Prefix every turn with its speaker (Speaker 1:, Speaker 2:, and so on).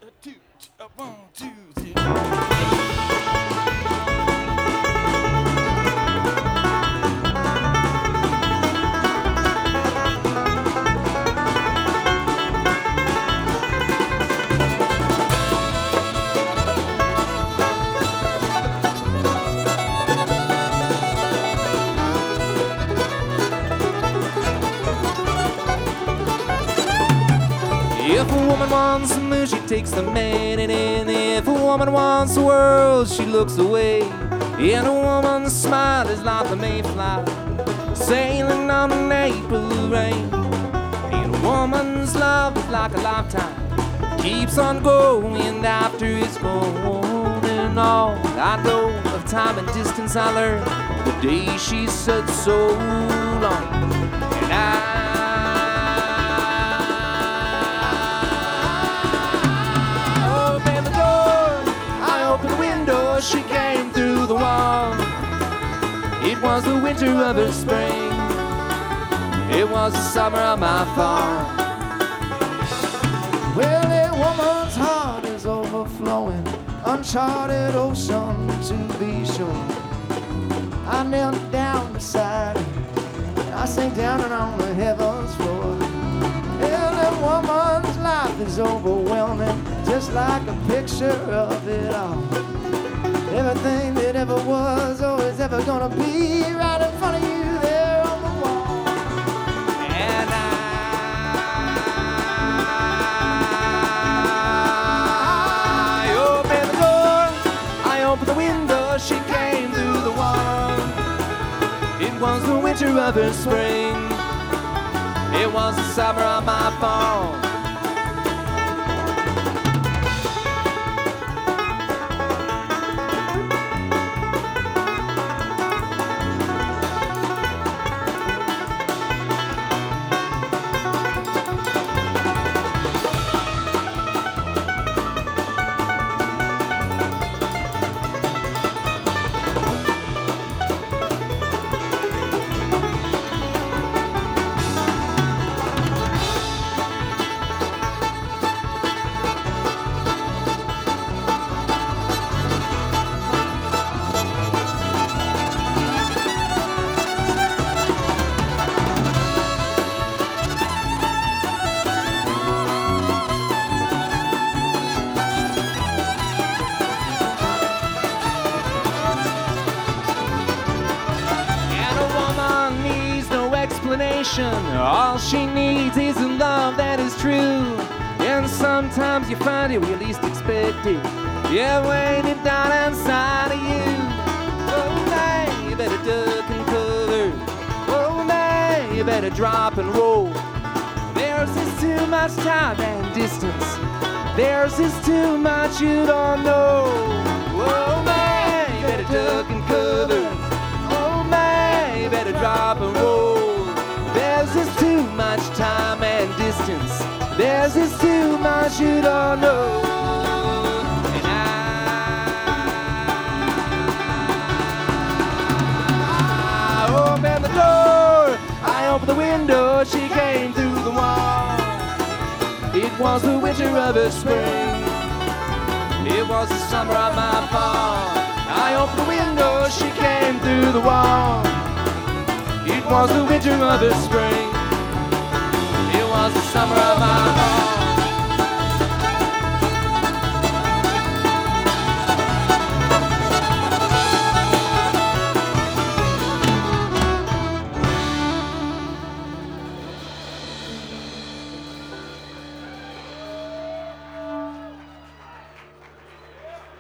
Speaker 1: two, one, two, three. If a woman wants the moon, she takes the man, and if a woman wants the world, she looks away. And a woman's smile is like the Mayflower sailing on an April rain. And a woman's love is like a lifetime, keeps on going after it's gone. And all I know of time and distance, I learned the day she said so long. And I she came through the wall. It was the winter of her spring, it was the summer of my fall.
Speaker 2: Well, a woman's heart is overflowing, uncharted ocean to be sure. I knelt down beside her, I sank down and on the heaven's floor. Well, a woman's life is overwhelming, just like a picture of it all. Everything that ever was, always ever gonna be, right in front of you there on the wall.
Speaker 1: And I opened the door, I opened the window, she came through the wall. It was the winter of her spring, it was the summer of my fall. All she needs is a love that is true. And sometimes you find it where you least expect it. Yeah, waiting down inside of you. Oh man, you better duck and cover. Oh man, you better drop and roll. There's just too much time and distance. There's just too much you don't know. Oh man, you better duck and cover. Oh man, you better drop and roll. There's just too much time and distance. There's just too much you don't know. And I opened the door, I opened the window, she came through the wall. It was the winter of her spring, it was the summer of my fall. I opened the window, she came through the wall. It was the winter of the spring, it was the summer of my heart.